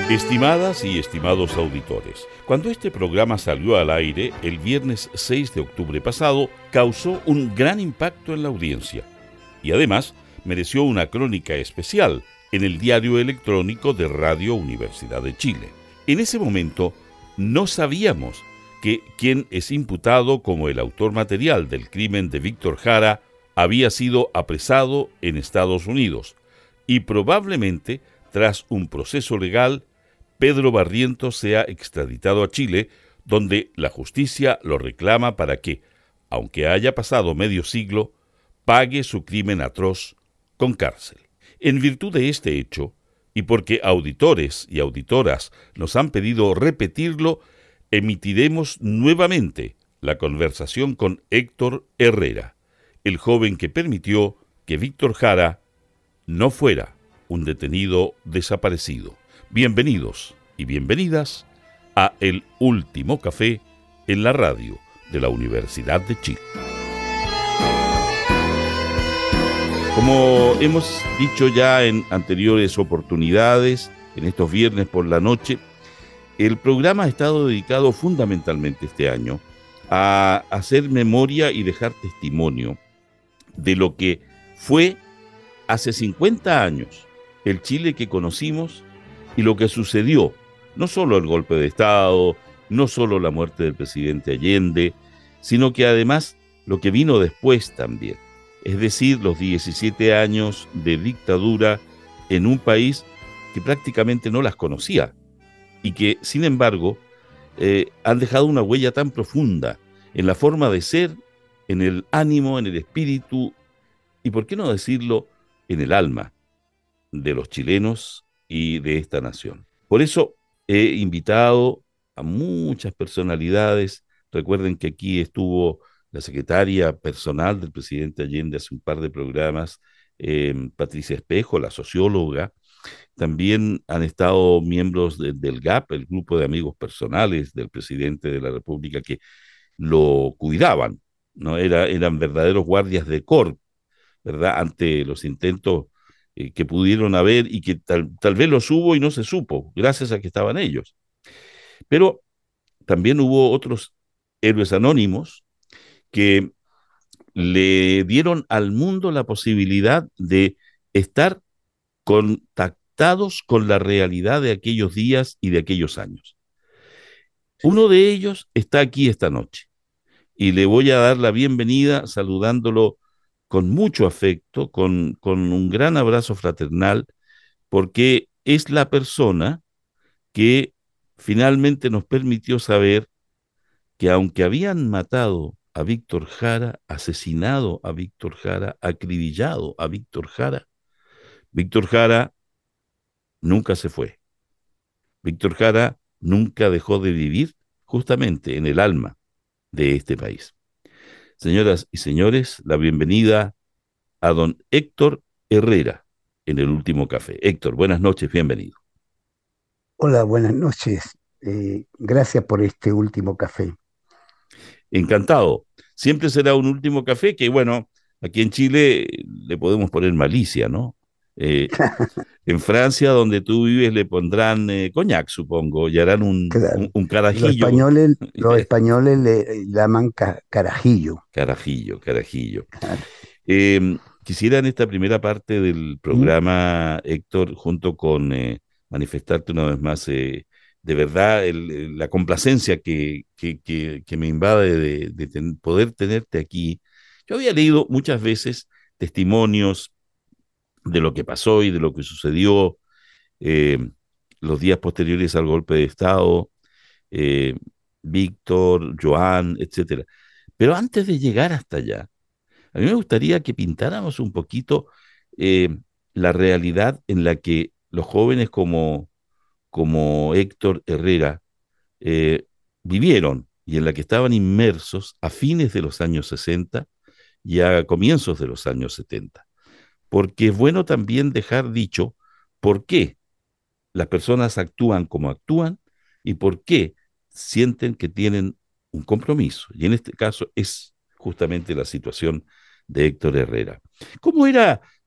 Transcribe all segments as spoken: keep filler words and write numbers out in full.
Estimadas y estimados auditores, cuando este programa salió al aire el viernes seis de octubre pasado, causó un gran impacto en la audiencia y además mereció una crónica especial en el diario electrónico de Radio Universidad de Chile. En ese momento no sabíamos que quien es imputado como el autor material del crimen de Víctor Jara había sido apresado en Estados Unidos y probablemente, tras un proceso legal, Pedro Barrientos sea extraditado a Chile, donde la justicia lo reclama para que, aunque haya pasado medio siglo, pague su crimen atroz con cárcel. En virtud de este hecho, y porque auditores y auditoras nos han pedido repetirlo, emitiremos nuevamente la conversación con Héctor Herrera, el joven que permitió que Víctor Jara no fuera un detenido desaparecido. Bienvenidos y bienvenidas a El Último Café en la radio de la Universidad de Chile. Como hemos dicho ya en anteriores oportunidades, en estos viernes por la noche, el programa ha estado dedicado fundamentalmente este año a hacer memoria y dejar testimonio de lo que fue hace cincuenta años el Chile que conocimos y lo que sucedió, no solo el golpe de Estado, no solo la muerte del presidente Allende, sino que además lo que vino después también, es decir, los diecisiete años de dictadura en un país que prácticamente no las conocía y que, sin embargo, eh, han dejado una huella tan profunda en la forma de ser, en el ánimo, en el espíritu y, por qué no decirlo, en el alma de los chilenos y de esta nación. Por eso he invitado a muchas personalidades. Recuerden que aquí estuvo la secretaria personal del presidente Allende hace un par de programas, eh, Patricia Espejo, la socióloga. También han estado miembros de, del G A P, el grupo de amigos personales del presidente de la República, que lo cuidaban, ¿no? Era, eran verdaderos guardias de corps, ¿verdad?, ante los intentos eh, que pudieron haber y que tal, tal vez los hubo y no se supo, gracias a que estaban ellos. Pero también hubo otros héroes anónimos que le dieron al mundo la posibilidad de estar contactados con la realidad de aquellos días y de aquellos años. Uno de ellos está aquí esta noche y le voy a dar la bienvenida saludándolo con mucho afecto, con, con un gran abrazo fraternal, porque es la persona que finalmente nos permitió saber que aunque habían matado a Víctor Jara, asesinado a Víctor Jara, acribillado a Víctor Jara, Víctor Jara nunca se fue. Víctor Jara nunca dejó de vivir justamente en el alma de este país. Señoras y señores, la bienvenida a don Héctor Herrera en El Último Café. Héctor, buenas noches, bienvenido. Hola, buenas noches. Eh, gracias por este último café. Encantado. Siempre será un último café que, bueno, aquí en Chile le podemos poner malicia, ¿no? Eh, en Francia, donde tú vives, le pondrán eh, coñac, supongo, y harán un, un, Claro. un Los carajillo. españoles, los españoles le llaman ca- carajillo. Carajillo, carajillo. Claro. Eh, quisiera en esta primera parte del ¿Mm? programa, Héctor, junto con eh, manifestarte una vez más, eh, de verdad, el- el- la complacencia que, que, que, que me invade de, de ten- poder tenerte aquí. Yo había leído muchas veces testimonios de lo que pasó y de lo que sucedió eh, los días posteriores al golpe de Estado, eh, Víctor, Joan, etcétera. Pero antes de llegar hasta allá, a mí me gustaría que pintáramos un poquito eh, la realidad en la que los jóvenes como, como Héctor Herrera eh, vivieron y en la que estaban inmersos a fines de los años sesenta y a comienzos de los años setenta. Porque es bueno también dejar dicho por qué las personas actúan como actúan y por qué sienten que tienen un compromiso. Y en este caso es justamente la situación de Héctor Herrera. ¿Cómo era,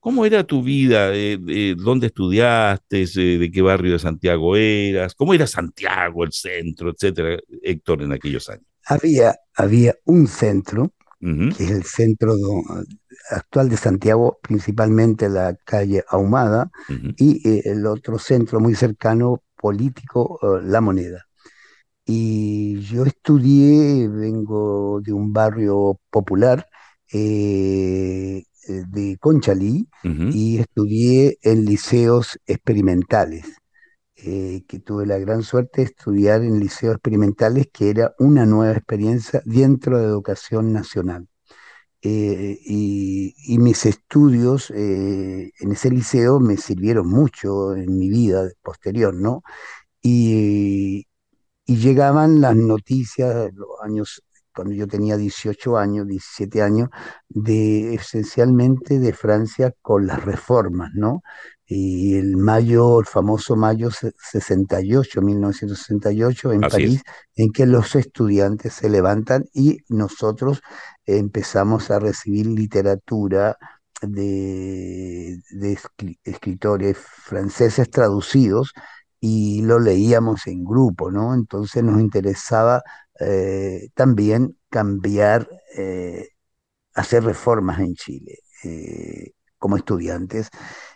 ¿Cómo era tu vida? Eh, eh, ¿dónde estudiaste? Eh, ¿de qué barrio de Santiago eras? ¿Cómo era Santiago, el centro, etcétera, Héctor, en aquellos años? Había, había un centro, Ujú, que es el centro do- actual de Santiago, principalmente la calle Ahumada, ujú, y eh, el otro centro muy cercano político, eh, La Moneda. Y yo estudié, vengo de un barrio popular eh, eh, de Conchalí ujú. y estudié en liceos experimentales, eh, que tuve la gran suerte de estudiar en liceos experimentales, que era una nueva experiencia dentro de educación nacional. Eh, y, y mis estudios eh, en ese liceo me sirvieron mucho en mi vida posterior, ¿no? Y, y llegaban las noticias, los años, cuando yo tenía dieciocho años, diecisiete años, de esencialmente de Francia con las reformas, ¿no? Y el mayo, el famoso mayo se- sesenta y ocho, mil novecientos sesenta y ocho en Así París, es. en que los estudiantes se levantan y nosotros empezamos a recibir literatura de, de escri- escritores franceses traducidos y lo leíamos en grupo, ¿no? Entonces nos interesaba eh, también cambiar, eh, hacer reformas en Chile eh, como estudiantes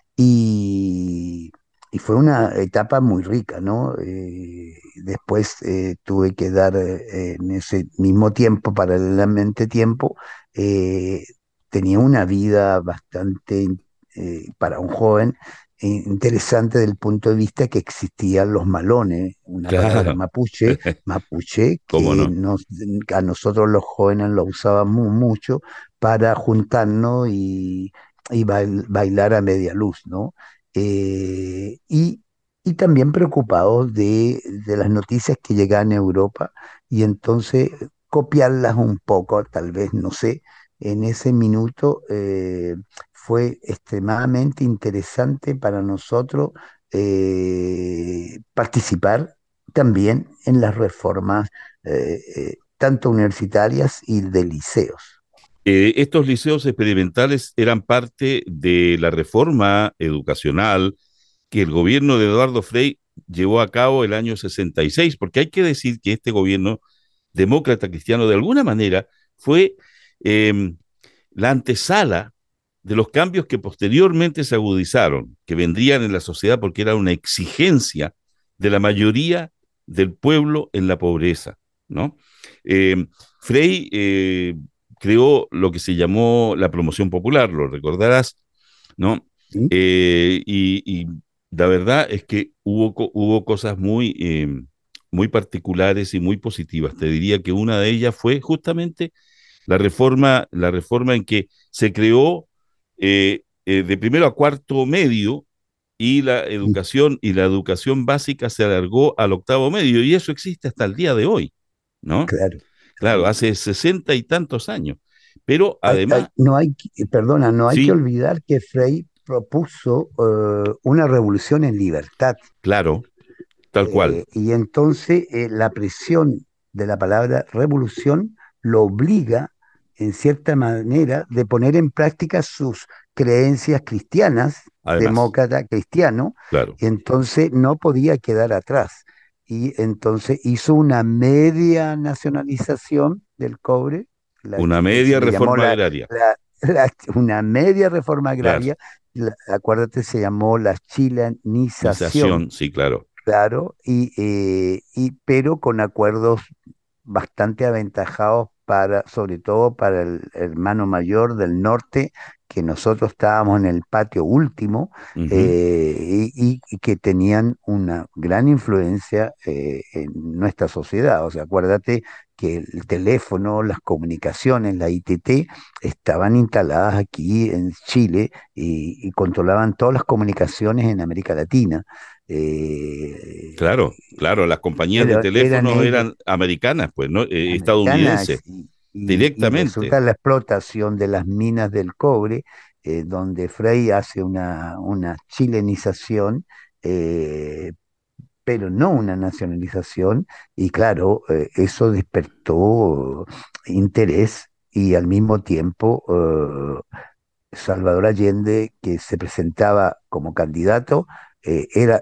y, y fue una etapa muy rica, ¿no? Eh, después eh, tuve que dar eh, en ese mismo tiempo, paralelamente tiempo, eh, tenía una vida bastante eh, para un joven eh, interesante desde el punto de vista que existían los malones, una palabra Claro, mapuche, mapuche cómo que no. nos, a nosotros los jóvenes lo usábamos mucho para juntarnos y y bail- bailar a media luz, ¿no? Eh, y, y también preocupados de, de las noticias que llegaban a Europa y entonces copiarlas un poco, tal vez, no sé, en ese minuto eh, fue extremadamente interesante para nosotros eh, participar también en las reformas eh, eh, tanto universitarias y de liceos. Eh, estos liceos experimentales eran parte de la reforma educacional que el gobierno de Eduardo Frei llevó a cabo el año sesenta y seis, porque hay que decir que este gobierno demócrata cristiano de alguna manera fue eh, la antesala de los cambios que posteriormente se agudizaron, que vendrían en la sociedad porque era una exigencia de la mayoría del pueblo en la pobreza, ¿no? Eh, Frei eh, creó lo que se llamó la promoción popular, lo recordarás, ¿no? ¿Sí? Eh, y, y, la verdad es que hubo, hubo cosas muy, eh, muy particulares y muy positivas. Te diría que una de ellas fue justamente la reforma, la reforma en que se creó eh, eh, de primero a cuarto medio y la educación y la educación básica se alargó al octavo medio y eso existe hasta el día de hoy, ¿no? Claro, Claro, claro. hace sesenta y tantos años. Pero Hay, hay- además, no hay, que- perdona, no hay que sí, olvidar que Frei propuso eh, una revolución en libertad. claro, tal cual, Eh, y entonces eh, la presión de la palabra revolución lo obliga, en cierta manera, de poner en práctica sus creencias cristianas, además, demócrata cristiano, claro, y entonces no podía quedar atrás. Y entonces hizo una media nacionalización del cobre, la una que se media le llamó reforma la, agraria, la- la- una media reforma claro, agraria, la- acuérdate, se llamó la chilenización. misación, sí, claro, Claro, y, eh, y, pero con acuerdos bastante aventajados para, sobre todo para el hermano mayor del norte, que nosotros estábamos en el patio último ujú, eh, y, y que tenían una gran influencia eh, en nuestra sociedad. O sea, acuérdate que el teléfono, las comunicaciones, la I T T, estaban instaladas aquí en Chile y, y controlaban todas las comunicaciones en América Latina. Eh, claro, claro, las compañías de pero eran teléfonos ellos eran americanas, pues, ¿no? Eh, americanas estadounidenses, y, y- y directamente, resulta la explotación de las minas del cobre, eh, donde Frei hace una, una chilenización, eh, pero no una nacionalización, y claro, eh, eso despertó interés y al mismo tiempo Salvador Allende, que se presentaba como candidato, eh, era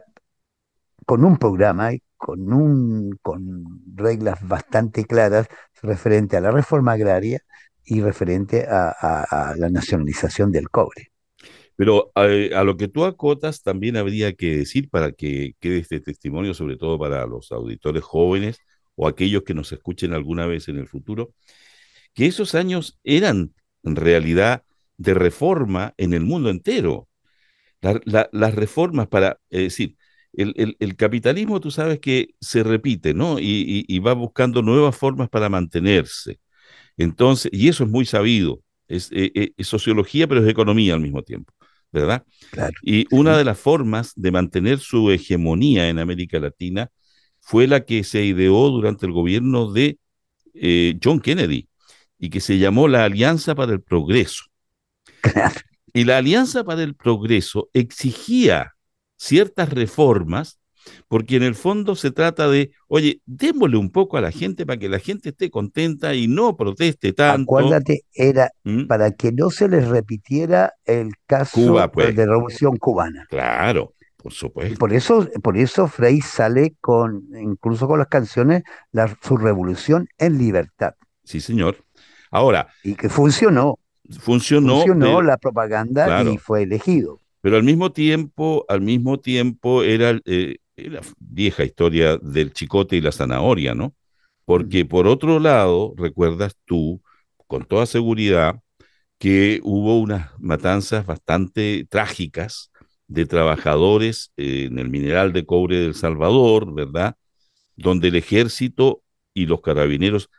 con un programa y con, un, con reglas bastante claras referente a la reforma agraria y referente a, a- a la nacionalización del cobre. Pero eh, a lo que tú acotas también habría que decir para que quede este testimonio, sobre todo para los auditores jóvenes o aquellos que nos escuchen alguna vez en el futuro, que esos años eran en realidad de reforma en el mundo entero. La- la- las reformas para, es decir, el, el- el capitalismo tú sabes que se repite, ¿no? Y, y- y va buscando nuevas formas para mantenerse. Entonces, y eso es muy sabido, es, eh, eh, es sociología, pero es economía al mismo tiempo, ¿verdad? Claro, Y una sí, de las formas de mantener su hegemonía en América Latina fue la que se ideó durante el gobierno de eh, John Kennedy y que se llamó la Alianza para el Progreso. claro. Y la Alianza para el Progreso exigía ciertas reformas porque en el fondo se trata de, oye, démosle un poco a la gente para que la gente esté contenta y no proteste tanto. Acuérdate, era ¿Mm? para que no se les repitiera el Cuba, caso eh, pues, de Revolución Cubana. claro, por Y supuesto. por eso, por eso Frei sale con, incluso con las canciones, la, su revolución en libertad. Sí, señor. Ahora, Y que funcionó, funcionó, funcionó pero, la propaganda y claro, fue elegido. pero al mismo tiempo, al mismo tiempo era eh, la vieja historia del chicote y la zanahoria, ¿no? Mm. Porque por otro lado, recuerdas tú, con toda seguridad, que hubo unas matanzas bastante trágicas de trabajadores eh, en el mineral de cobre de El Salvador, ¿verdad? Donde el ejército y los carabineros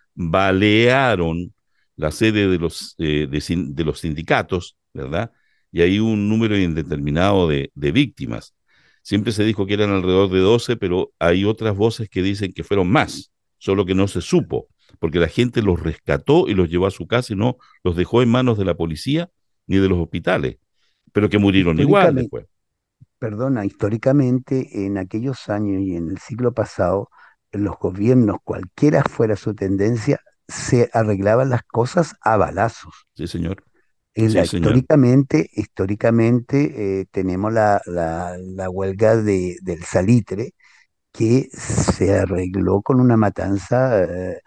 balearon la sede de los, eh, de, sin- de los sindicatos, ¿verdad? Y hay un número indeterminado de, de víctimas. Siempre se dijo que eran alrededor de doce, pero hay otras voces que dicen que fueron más, solo que no se supo, porque la gente los rescató y los llevó a su casa y no los dejó en manos de la policía ni de los hospitales, pero que murieron igual Históricamente, después. perdona, históricamente en aquellos años y en el siglo pasado, los gobiernos, cualquiera fuera su tendencia, se arreglaban las cosas a balazos. Sí, señor. Eh, Sí, la- señor. históricamente, históricamente eh, tenemos la, la- la huelga de, del salitre, que se arregló con una matanza eh,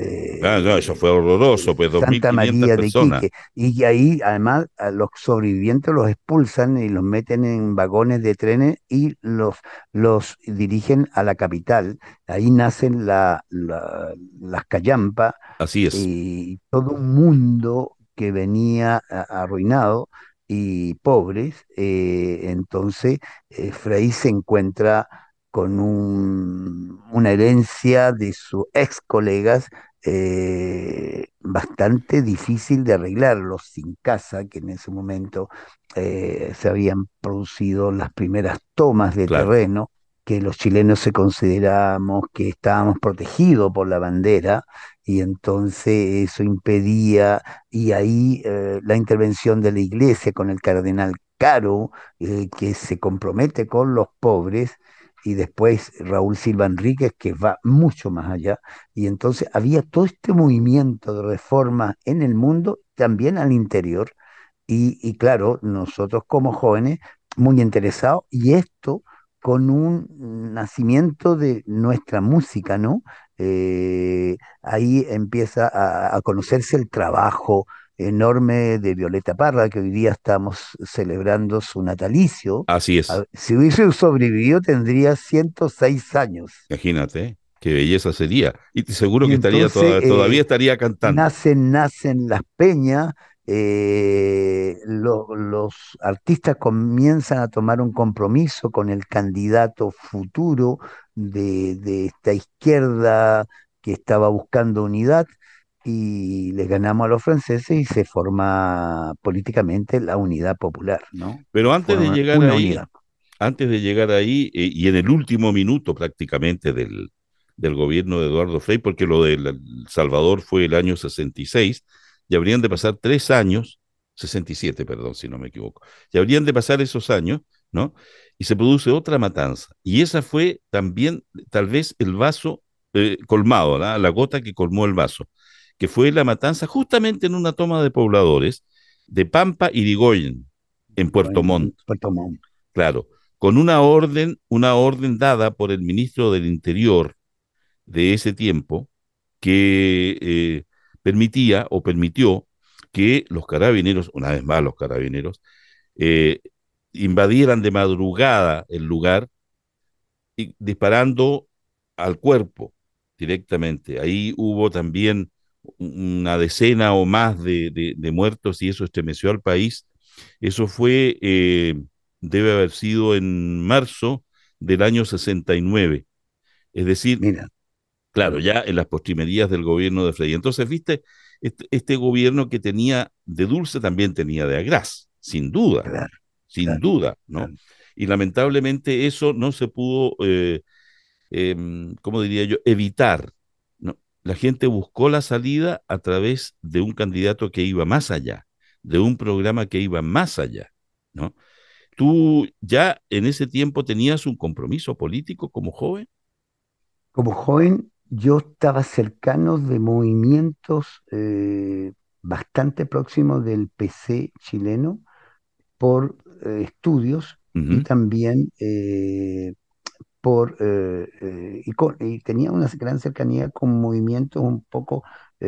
Ah, no, eso eh, fue horroroso, en pues dos mil Santa quinientas María de personas. Iquique. Y ahí además a los sobrevivientes los expulsan y los meten en vagones de trenes y los, los dirigen a la capital. Ahí nacen la, la- las callampas Así es. y todo un mundo que venía a- arruinado y pobres. Eh, entonces, eh, Frei se encuentra con un- una herencia de sus ex colegas eh, bastante difícil de arreglar, los sin casa, que en ese momento eh, se habían producido las primeras tomas de Claro. terreno, que los chilenos se considerábamos que estábamos protegidos por la bandera, y entonces eso impedía, y ahí eh, la intervención de la iglesia con el cardenal Caro, eh, que se compromete con los pobres, y después Raúl Silva Enríquez, que va mucho más allá. Y entonces había todo este movimiento de reforma en el mundo, también al interior, y, y claro, nosotros como jóvenes, muy interesados, y esto con un nacimiento de nuestra música, ¿no? Eh, ahí empieza a, a conocerse el trabajo enorme de Violeta Parra, que hoy día estamos celebrando su natalicio. Así es. A- Si hubiese sobrevivido, tendría ciento seis años. Imagínate, qué belleza sería. Y te seguro Y que estaría entonces toda- todavía eh, estaría cantando. nacen, nacen las peñas, eh, lo- los artistas comienzan a tomar un compromiso con el candidato futuro de, de esta izquierda que estaba buscando unidad, y le ganamos a los franceses y se forma políticamente la unidad popular, ¿no? Pero antes de Forma llegar una ahí, unidad. antes de llegar ahí, eh, y en el último minuto prácticamente del, del gobierno de Eduardo Frei, porque lo de El Salvador fue el año sesenta y seis, y habrían de pasar tres años, sesenta y siete, perdón, si no me equivoco, y habrían de pasar esos años, ¿no? Y se produce otra matanza. Y esa fue también, tal vez, el vaso eh, colmado, ¿no? La gota que colmó el vaso, que fue la matanza justamente en una toma de pobladores de Pampa y Irigoyen, en Puerto en, en Montt, Puerto Montt. claro, con una orden, una orden dada por el ministro del Interior de ese tiempo que eh, permitía o permitió que los carabineros, una vez más los carabineros, eh, invadieran de madrugada el lugar y disparando al cuerpo directamente. Ahí hubo también una decena o más de, de, de muertos y eso estremeció al país. Eso fue, eh, debe haber sido en marzo del año sesenta y nueve. Es decir, Mira, claro, mm, ya en las postrimerías del gobierno de Frei. Entonces, viste, este, este gobierno que tenía de dulce también tenía de agraz, sin duda, claro, sin claro, duda, ¿no? claro. Y lamentablemente eso no se pudo, eh, eh, ¿cómo diría yo?, evitar, ¿no? La gente buscó la salida a través de un candidato que iba más allá, de un programa que iba más allá, ¿no? ¿Tú ya en ese tiempo tenías un compromiso político como joven? Como joven, yo estaba cercano de movimientos eh, bastante próximos del P C chileno por eh, estudios y Ujú. también eh, por eh, eh, y, con- y tenía una gran cercanía con movimientos un poco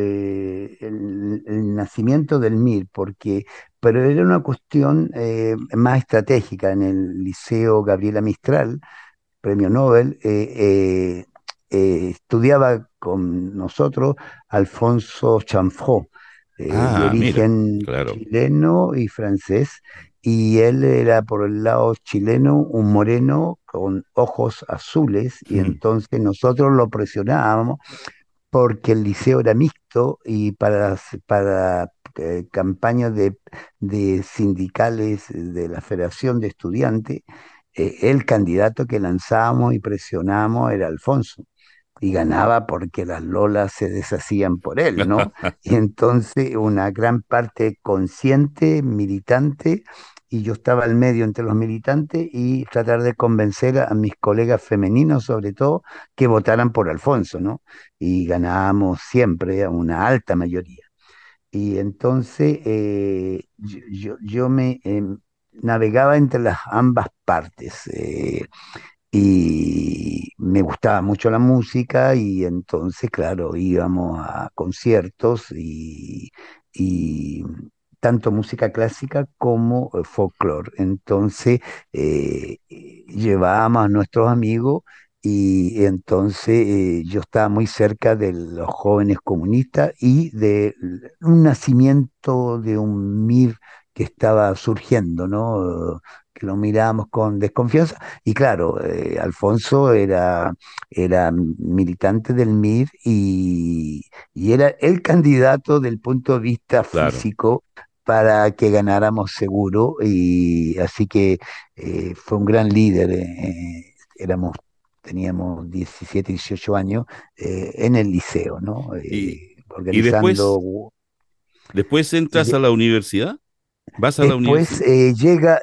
eh, el, el nacimiento del M I R, porque pero era una cuestión eh, más estratégica en el Liceo Gabriela Mistral, premio Nobel, eh, eh, eh, estudiaba con nosotros Alfonso Chanfrot, eh, de Ah, mira, origen claro. chileno y francés, y él era por el lado chileno un moreno con ojos azules, y entonces nosotros lo presionábamos porque el liceo era mixto y para, para eh, campañas de, de sindicales de la Federación de Estudiantes, eh, el candidato que lanzábamos y presionábamos era Alfonso. Y ganaba porque las lolas se deshacían por él, ¿no? Y entonces una gran parte consciente, militante, y yo estaba al medio entre los militantes y tratar de convencer a, a mis colegas femeninos, sobre todo, que votaran por Alfonso, ¿no? Y ganábamos siempre a una alta mayoría. Y entonces eh, yo, yo- yo me em, navegaba entre las ambas partes. Eh, y me gustaba mucho la música y entonces, claro, íbamos a conciertos y, y tanto música clásica como eh, folclore. Entonces, eh, eh, llevábamos a nuestros amigos y entonces eh, yo estaba muy cerca de los jóvenes comunistas y de un nacimiento de un M I R que estaba surgiendo, ¿no? Que lo mirábamos con desconfianza y claro, eh, Alfonso era, era militante del M I R y, y era el candidato del punto de vista Claro. físico para que ganáramos seguro y así que eh, fue un gran líder. Eh, éramos, teníamos diecisiete dieciocho años eh, en el liceo, ¿no? Y, Eh, y organizando. después, después Y entras de- a la universidad, vas a la Después universidad. eh, llega,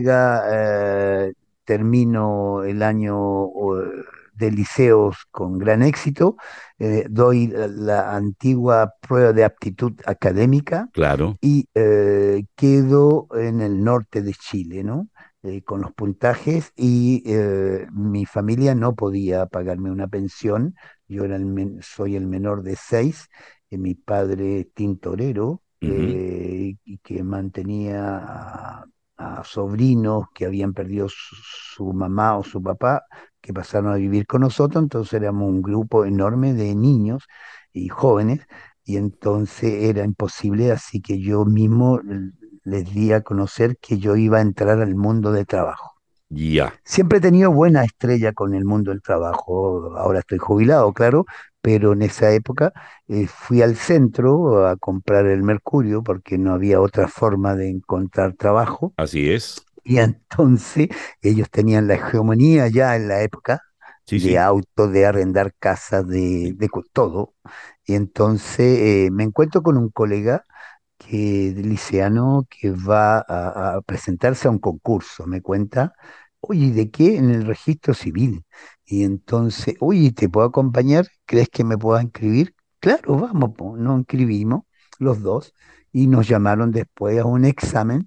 llega, eh, termino el año eh, de liceos con gran éxito, eh, doy la, la antigua prueba de aptitud académica Claro, y eh, quedo en el norte de Chile, ¿no? Eh, con los puntajes y eh, mi familia no podía pagarme una pensión, yo era el men- soy el menor de seis, eh, mi padre es tintorero ujú, eh, y que mantenía a, a sobrinos que habían perdido su, su mamá o su papá, que pasaron a vivir con nosotros, entonces éramos un grupo enorme de niños y jóvenes, y entonces era imposible, así que yo mismo l- les di a conocer que yo iba a entrar al mundo del trabajo. ya, Siempre he tenido buena estrella con el mundo del trabajo. Ahora estoy jubilado, claro, pero en esa época eh, fui al centro a comprar el Mercurio porque no había otra forma de encontrar trabajo. así es. Y entonces ellos tenían la hegemonía ya en la época Sí, de sí, autos, de arrendar casas, de, sí. de cu- todo. Y entonces eh, me encuentro con un colega que liceano que va a, a presentarse a un concurso, me cuenta, oye, ¿de qué? En el registro civil. Y entonces, oye, ¿te puedo acompañar? ¿Crees que me pueda inscribir? Claro, vamos, po, nos inscribimos los dos y nos llamaron después a un examen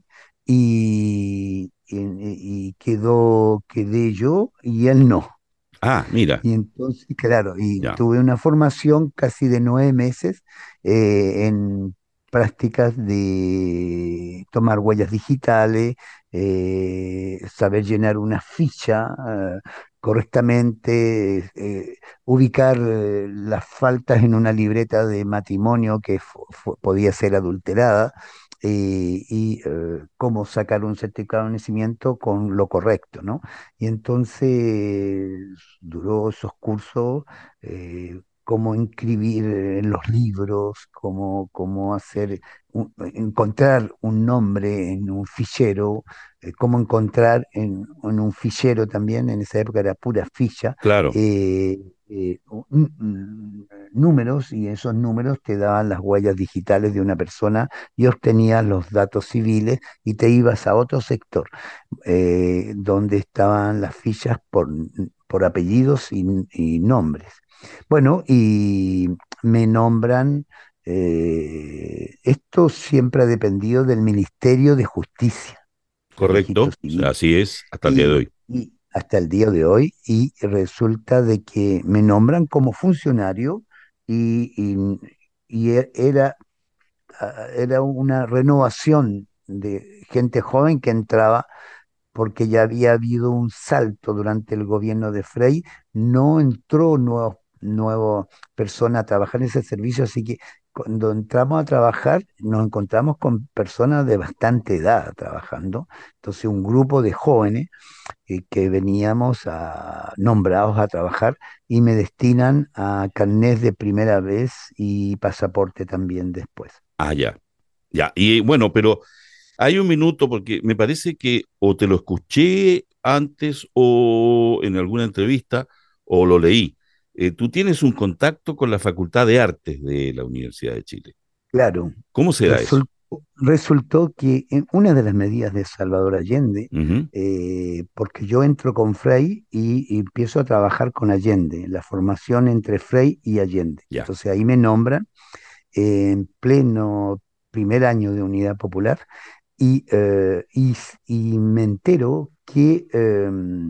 y, y- y quedó, quedé yo y él no. Ah, mira, Y entonces, claro, y ya, tuve una formación casi de nueve meses eh, en prácticas de tomar huellas digitales, eh, saber llenar una ficha eh, correctamente, eh, ubicar eh, las faltas en una libreta de matrimonio que fu- fu- podía ser adulterada. eh, y eh, cómo sacar un certificado de nacimiento con lo correcto, ¿no? Y entonces duró esos cursos, eh, cómo inscribir en los libros, cómo, cómo hacer, un- encontrar un nombre en un fichero, eh, cómo encontrar en, en un fichero también, en esa época era pura ficha, claro, eh, eh, un- un- números y esos números te daban las huellas digitales de una persona y obtenías los datos civiles y te ibas a otro sector eh, donde estaban las fichas por, por apellidos y, y nombres. Bueno, y me nombran, eh, esto siempre ha dependido del Ministerio de Justicia, del registro correcto, civil, así es hasta el día de y, hoy. y hasta el día de hoy, y resulta de que me nombran como funcionario y, y- y e- era, ah, era una renovación de gente joven que entraba porque ya había habido un salto durante el gobierno de Frei, no entró nuevo, nuevo persona a trabajar en ese servicio, así que cuando entramos a trabajar nos encontramos con personas de bastante edad trabajando, entonces un grupo de jóvenes eh, que veníamos a, nombrados a trabajar y me destinan a carnet de primera vez y pasaporte también después. Ah, ya, ya. Y bueno, pero hay un minuto porque me parece que o te lo escuché antes o en alguna entrevista o lo leí. Eh, tú tienes un contacto con la Facultad de Artes de la Universidad de Chile. Claro, ¿Cómo se da eso? resul- resultó que en una de las medidas de Salvador Allende, Ujú, eh, porque yo entro con Frei y, y empiezo a trabajar con Allende, la formación entre Frei y Allende. ya. Entonces ahí me nombran eh, en pleno primer año de Unidad Popular y, eh, y, s- y me entero que eh,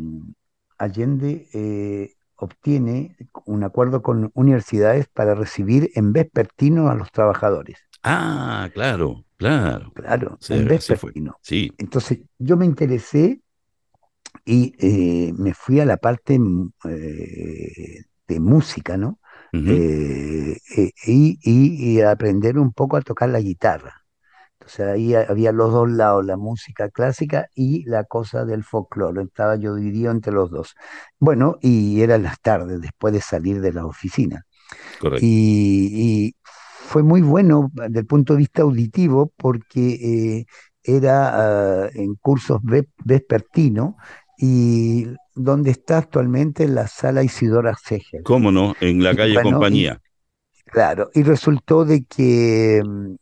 Allende eh, obtiene un acuerdo con universidades para recibir en vespertino a los trabajadores. Ah, claro, claro. Claro, Sí, en así fue. vespertino. Sí. Entonces yo me interesé y eh, me fui a la parte mm, eh, de música, ¿no? Ujú, Eh, eh, y, y- y a aprender un poco a tocar la guitarra. Entonces ahí ha- había los dos lados, la música clásica y la cosa del folclore. Estaba yo dividido entre los dos. Bueno, y eran las tardes después de salir de la oficina. correcto. Y, y fue muy bueno desde el punto de vista auditivo porque eh, era ah, en cursos ve- vespertino y donde está actualmente la sala Isidora Segel. ¿Cómo no? En la Y calle bueno, y Compañía. claro, y resultó de que, mm,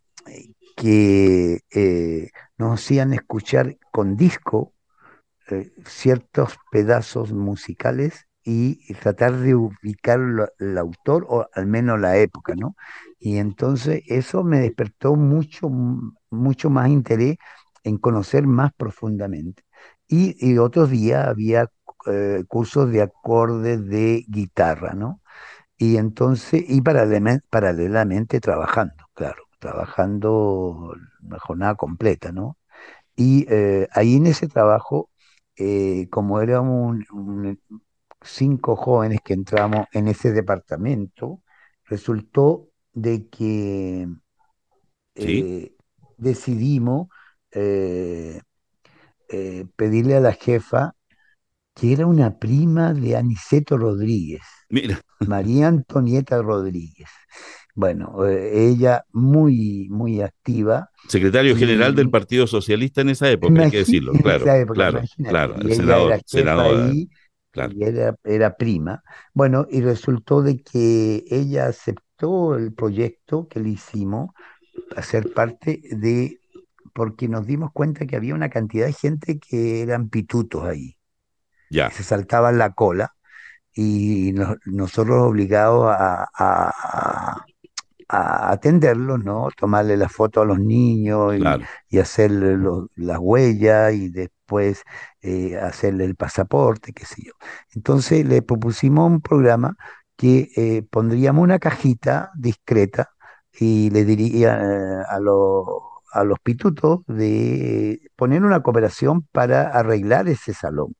que eh, nos hacían escuchar con disco eh, ciertos pedazos musicales y, y tratar de ubicar lo- el autor o al menos la época, ¿no? Y entonces eso me despertó mucho, m- mucho más interés en conocer más profundamente. Y, y otros días había eh, cursos de acordes de guitarra, ¿no? Y entonces, y paralelamente, paralelamente trabajando, claro, trabajando una jornada completa, ¿no? Y eh, ahí en ese trabajo, eh, como éramos un- un- cinco jóvenes que entramos en ese departamento, resultó de que ¿Sí? eh, decidimos eh, eh, pedirle a la jefa, que era una prima de Aniceto Rodríguez, Mira, María Antonieta Rodríguez. Bueno, eh, ella muy, muy activa secretario general del y Partido Socialista en esa época, hay que Imagi- decirlo. en Claro, esa época, claro, imagínate, claro. El y ella senador, era jefa senador, ahí claro. y era, era prima. Bueno, y resultó de que ella aceptó el proyecto que le hicimos a ser parte de, porque nos dimos cuenta que había una cantidad de gente que eran pitutos ahí, que Ya. se saltaban la cola y nos- nosotros obligados a, a- a atenderlos, ¿no? Tomarle la foto a los niños y, Claro. y hacerle lo- las huellas y después eh, hacerle el pasaporte, qué sé yo. Entonces le propusimos un programa que eh, pondríamos una cajita discreta y le diría eh, a los a los pitutos de poner una cooperación para arreglar ese salón.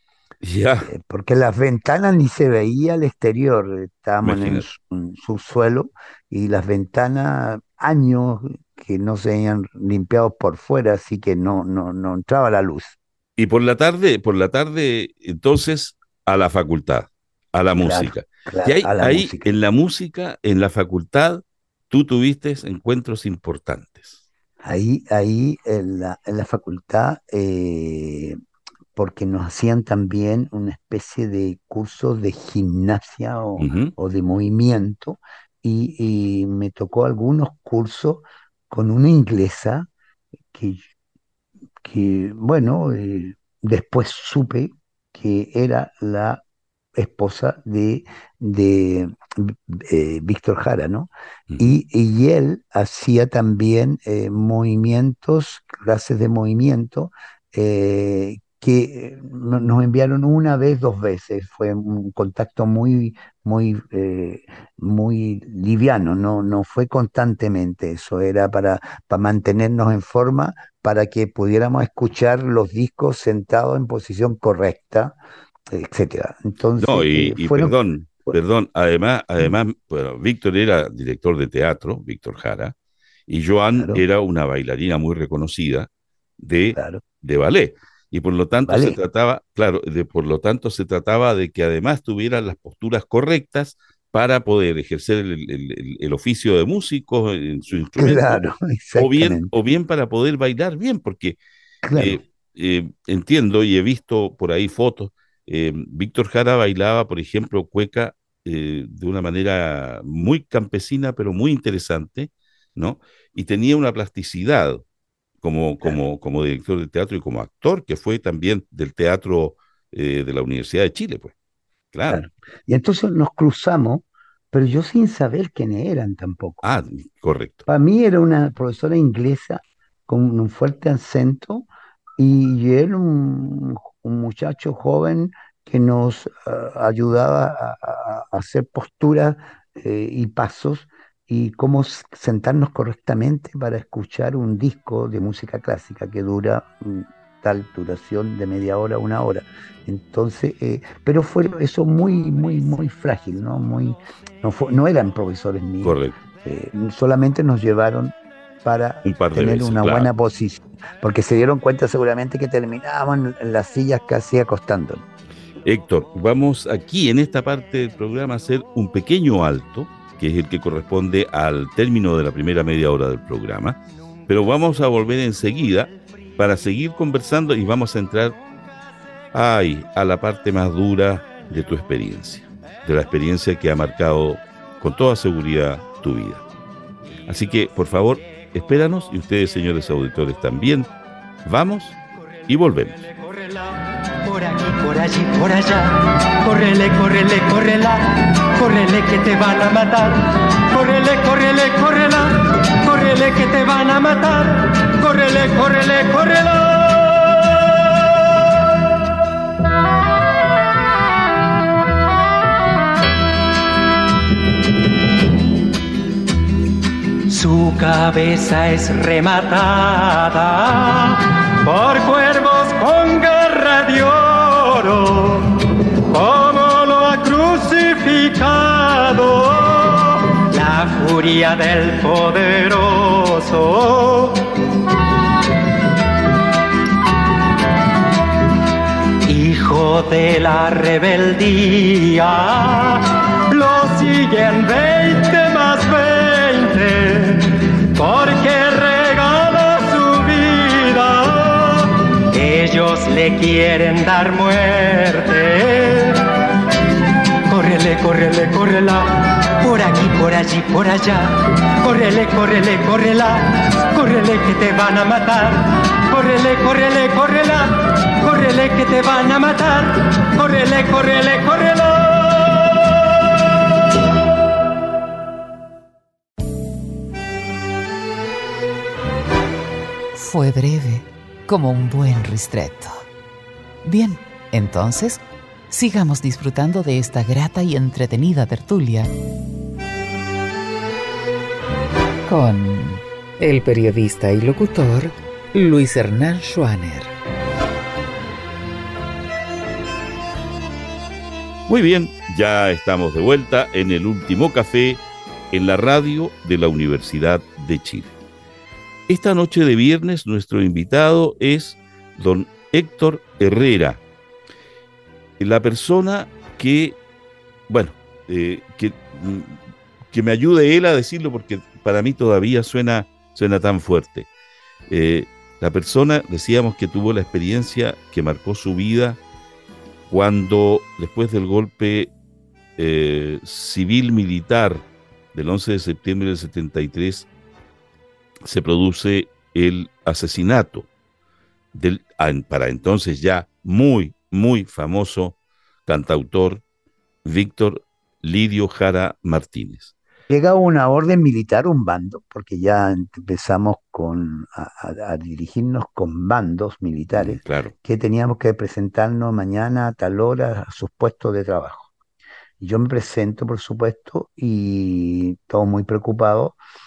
Ya, Eh, porque las ventanas ni se veía al exterior, estábamos en imagínate. su- un subsuelo y las ventanas años que no se habían limpiado por fuera, así que no, no, no entraba la luz. Y por la tarde, por la tarde, entonces, a la facultad, a la Claro, música. Y claro, ahí, a la ahí música. en la música, en la facultad, tú tuviste encuentros importantes. Ahí, ahí en la, en la facultad, eh, porque nos hacían también una especie de cursos de gimnasia o, Ujú. o de movimiento, y, y me tocó algunos cursos con una inglesa que que, bueno, eh, después supe que era la esposa de, de eh, Víctor Jara, ¿no? Ujú. Y, y él hacía también eh, movimientos, clases de movimiento, eh, que eh, no- nos enviaron una vez, dos veces. Fue un contacto muy, muy, eh, muy liviano, no, no fue constantemente. Eso era para, para mantenernos en forma, para que pudiéramos escuchar los discos sentados en posición correcta, etcétera. No, Entonces, y, eh, y fueron, perdón, fu- perdón, además, además, bueno, Víctor era director de teatro, Víctor Jara, y Joan claro, era una bailarina muy reconocida de, claro, de ballet. Y por lo tanto se vale, trataba, claro, de, por lo tanto se trataba de que además tuvieran las posturas correctas para poder ejercer el, el- el- el oficio de músico en su instrumento, claro, o bien, exactamente, o bien para poder bailar bien, porque claro, eh, eh, entiendo y he visto por ahí fotos. eh, Víctor Jara bailaba, por ejemplo, cueca eh, de una manera muy campesina, pero muy interesante, ¿no? Y tenía una plasticidad como, claro, como, como director de teatro y como actor, que fue también del teatro eh, de la Universidad de Chile, pues. Claro. claro. Y entonces nos cruzamos, pero yo sin saber quiénes eran tampoco. Ah, correcto. Para mí era una profesora inglesa con un fuerte acento y él un, un muchacho joven que nos ah, ayudaba a, a- a hacer posturas eh, y pasos y cómo s- sentarnos correctamente para escuchar un disco de música clásica que dura mm, tal duración de media hora, una hora. Entonces, eh, pero fue eso muy, muy, muy frágil, ¿no? Muy, no fue- no eran profesores míos, Correcto. eh, solamente nos llevaron para Un par de tener veces, una claro. buena posición, porque se dieron cuenta seguramente que terminábamos en las sillas casi acostándonos. Héctor, vamos aquí en esta parte del programa a hacer un pequeño alto, que es el que corresponde al término de la primera media hora del programa, pero vamos a volver enseguida para seguir conversando y vamos a entrar ay, a la parte más dura de tu experiencia, de la experiencia que ha marcado con toda seguridad tu vida. Así que, por favor, espéranos y ustedes, señores auditores, también. Vamos y volvemos. Por aquí, por allí, por allá. Córrele, córrele, córrela. Córrele que te van a matar. Córrele, córrele, córrela. Córrele que te van a matar. Córrele, córrele, córrela. Su cabeza es rematada por cuervos con garra de oro, como lo ha crucificado la furia del poderoso. Hijo de la rebeldía, lo siguen veinte más veinte, porque regala su vida. Ellos le quieren dar muerte. Córrele, córrele, córrela, por aquí, por allí, por allá. Córrele, córrele, córrela, córrele que te van a matar. Córrele, córrele, córrela, córrele que te van a matar. Córrele, córrele, córrela. breve, como un buen ristretto. Bien, entonces, sigamos disfrutando de esta grata y entretenida tertulia con el periodista y locutor Luis Hernán Schwaner. Muy bien, ya estamos de vuelta en el último café en la radio de la Universidad de Chile. Esta noche de viernes nuestro invitado es don Héctor Herrera, la persona que, bueno, eh, que, que me ayude él a decirlo porque para mí todavía suena, suena tan fuerte. Eh, la persona, decíamos, que tuvo la experiencia que marcó su vida cuando, después del golpe eh, civil-militar del once de septiembre del setenta y tres, se produce el asesinato del, para entonces ya muy, muy famoso cantautor Víctor Lidio Jara Martínez. Llega una orden militar, un bando, porque ya empezamos con, a, a- a dirigirnos con bandos Mm, militares claro. que teníamos que presentarnos mañana a tal hora a sus puestos de trabajo. Y yo me presento, por supuesto, y todos muy preocupados,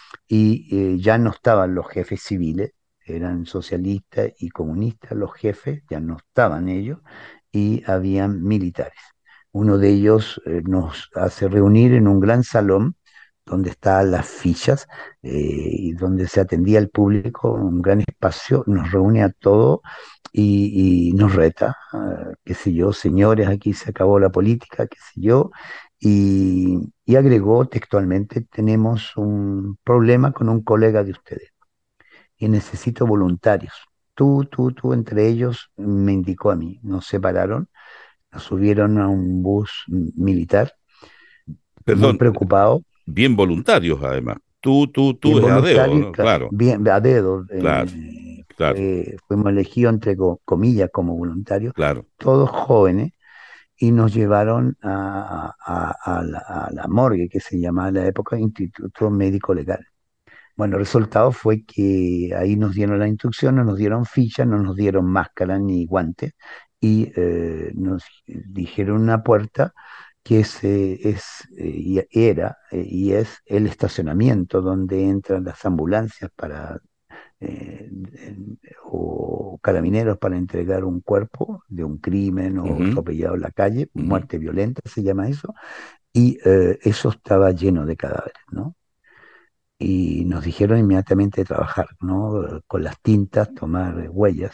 y eh, ya no estaban los jefes civiles, eran socialistas y comunistas los jefes, ya no estaban ellos, y habían militares. Uno de ellos eh, nos hace reunir en un gran salón donde estaban las fichas eh, y donde se atendía al público, un gran espacio, nos reúne a todos y, y nos reta, ah, qué sé yo, señores, aquí se acabó la política, qué sé yo, y, y agregó textualmente, tenemos un problema con un colega de ustedes y necesito voluntarios. Tú, tú, tú, entre ellos, me indicó a mí, nos separaron, nos subieron a un bus m- militar, muy Perdón, preocupado, bien voluntarios además. Tú, tú, tú bien es a dedo, voluntario, y ¿no? cla- Claro, bien a dedo, claro, eh, claro, fue- fuimos elegidos entre co- comillas como voluntarios, claro. todos jóvenes, y nos llevaron a, a- a la, a la morgue, que se llamaba en la época Instituto Médico Legal. Bueno, el resultado fue que ahí nos dieron la instrucción, no nos dieron ficha, no nos dieron máscara ni guantes y eh, nos dijeron una puerta que es, eh, es, eh, y era eh, y es el estacionamiento donde entran las ambulancias para eh, en- o carabineros para entregar un cuerpo de un crimen o Ujú, atropellado en la calle, ujú. muerte violenta se llama eso, y eh, eso estaba lleno de cadáveres, ¿no? Y nos dijeron inmediatamente trabajar, ¿no? Con las tintas, tomar eh, huellas.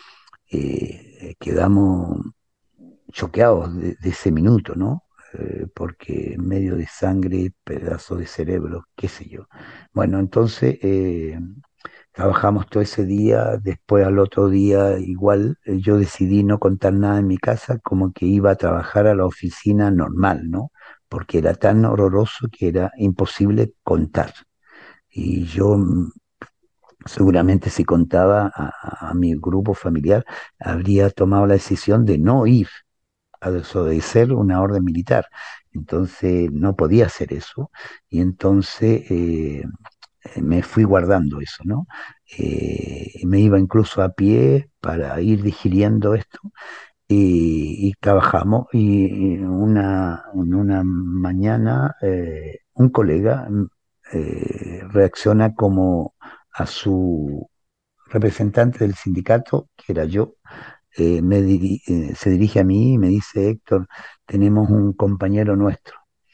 Eh, quedamos choqueados de, de ese minuto, ¿no? Eh, porque en medio de sangre, pedazos de cerebro, qué sé yo. Bueno, entonces eh, trabajamos todo ese día, después al otro día igual, eh, yo decidí no contar nada en mi casa, como que iba a trabajar a la oficina normal, ¿no? Porque era tan horroroso que era imposible contar. Y yo mm, seguramente si contaba a, a mi grupo familiar, habría tomado la decisión de no ir a desobedecer una orden militar. Entonces no podía hacer eso y entonces eh, me fui guardando eso, ¿no? Eh, me iba incluso a pie para ir digiriendo esto y, y trabajamos y en una, en una mañana eh, un colega mm, eh, reacciona como a su representante del sindicato, que era yo, eh, me diri- eh, se dirige a mí y me dice, Héctor, tenemos un compañero nuestro.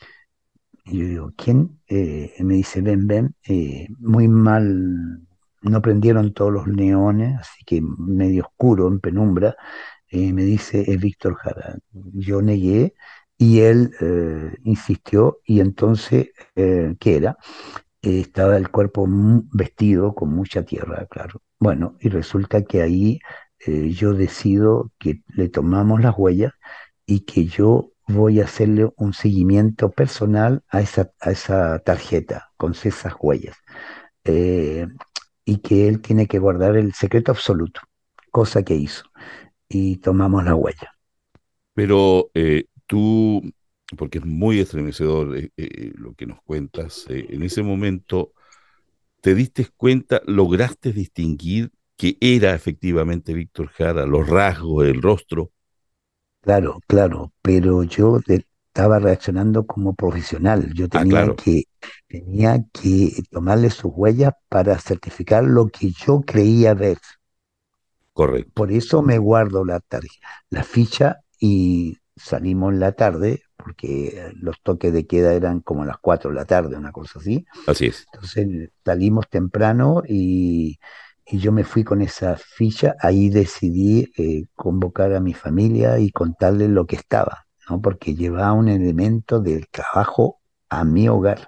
Y yo digo, ¿quién? Eh, me dice, ven, ven, eh, muy mal, no prendieron todos los neones, así que medio oscuro, en penumbra. Eh, me dice, es Víctor Jara. Yo negué y él eh, insistió y entonces, eh, ¿qué era? Eh, estaba el cuerpo mu- vestido con mucha tierra, claro. Bueno, y resulta que ahí eh, yo decido que le tomamos las huellas y que yo voy a hacerle un seguimiento personal a esa, a esa tarjeta con esas huellas. Eh, y que él tiene que guardar el secreto absoluto, cosa que hizo. Y tomamos la huella. Pero eh, tú, porque es muy estremecedor eh, eh, lo que nos cuentas, eh, en ese momento, ¿te diste cuenta, lograste distinguir que era efectivamente Víctor Jara, los rasgos, el rostro. Claro, claro, pero yo de- estaba reaccionando como profesional. Yo Ah, tenía claro, que, tenía que tomarle sus huellas para certificar lo que yo creía ver. correcto. Por eso me guardo la tarje- la ficha y salimos en la tarde, porque los toques de queda eran como a las cuatro de la tarde, una cosa así. Así es. Entonces salimos temprano y, y yo me fui con esa ficha. Ahí decidí eh, convocar a mi familia y contarles lo que estaba, ¿no? Porque llevaba un elemento del trabajo a mi hogar.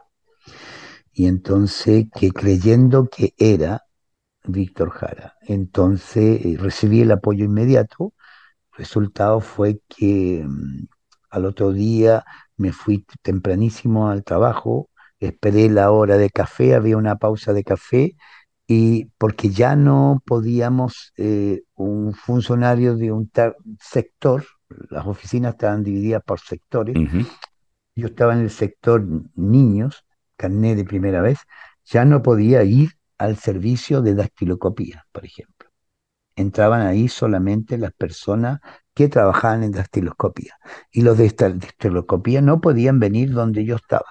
Y entonces, que creyendo que era Víctor Jara, entonces eh, recibí el apoyo inmediato. Resultado fue que mm, al otro día me fui tempranísimo al trabajo, esperé la hora de café, había una pausa de café, y porque ya no podíamos, eh, un funcionario de un tar- sector, las oficinas estaban divididas por sectores, Ujú. yo estaba en el sector niños, carné de primera vez, ya no podía ir al servicio de dactiloscopía, por ejemplo. Entraban ahí solamente las personas que trabajaban en dactiloscopía. Y los de esta dactiloscopía no podían venir donde yo estaba.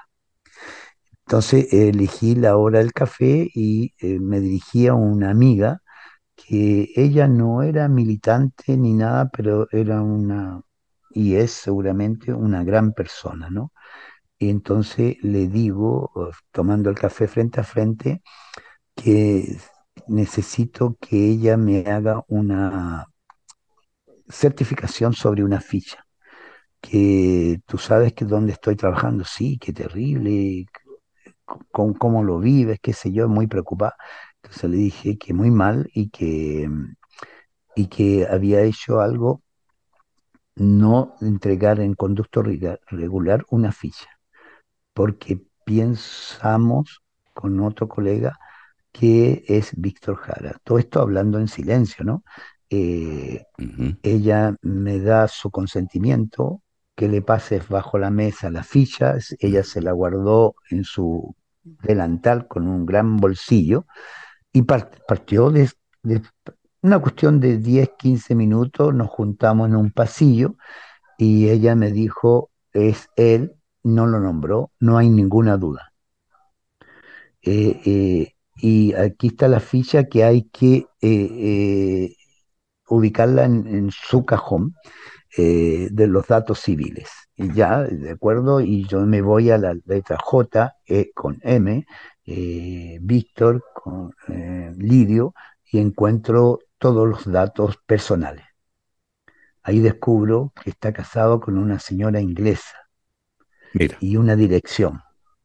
Entonces eh, elegí la hora del café y eh, me dirigí a una amiga que ella no era militante ni nada, pero era una, y es seguramente una gran persona, ¿no? Y entonces le digo, eh, tomando el café frente a frente, que necesito que ella me haga una certificación sobre una ficha, que tú sabes que dónde estoy trabajando, sí, qué terrible, con cómo lo vives, qué sé yo, muy preocupada. Entonces le dije que muy mal y que, y que había hecho algo, no entregar en conducto rega- regular una ficha, porque pensamos con otro colega que es Víctor Jara. Todo esto hablando en silencio, ¿no? Eh, Ujú. Ella me da su consentimiento, que le pases bajo la mesa las fichas. Ella se la guardó en su delantal con un gran bolsillo y par- partió de, de una cuestión de diez quince minutos. Nos juntamos en un pasillo y ella me dijo, es él, no lo nombró, no hay ninguna duda. Eh, eh, y aquí está la ficha que hay que eh, eh, ubicarla en, en su cajón eh, de los datos civiles. Y ya, de acuerdo, y yo me voy a la letra J, E con M, eh, Víctor con eh, Lidio, y encuentro todos los datos personales. Ahí descubro que está casado con una señora inglesa Mira, y una dirección.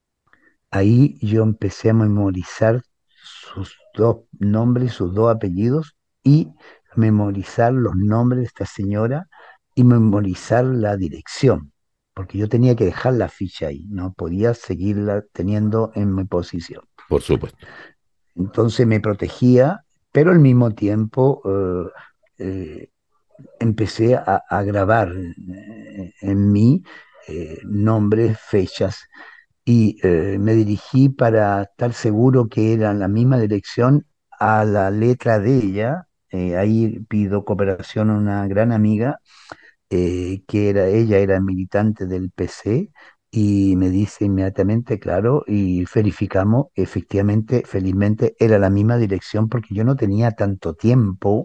Ahí yo empecé a memorizar sus dos nombres, sus dos apellidos, y memorizar los nombres de esta señora y memorizar la dirección, porque yo tenía que dejar la ficha ahí, no podía seguirla teniendo en mi posición. por supuesto. Entonces me protegía, pero al mismo tiempo eh, eh, empecé a, a grabar eh, en mí eh, nombres, fechas, y eh, me dirigí para estar seguro que era en la misma dirección a la letra de ella. Eh, ahí pido cooperación a una gran amiga, eh, que era, ella era militante del P C, y me dice inmediatamente, claro, y verificamos, efectivamente, felizmente era la misma dirección porque yo no tenía tanto tiempo.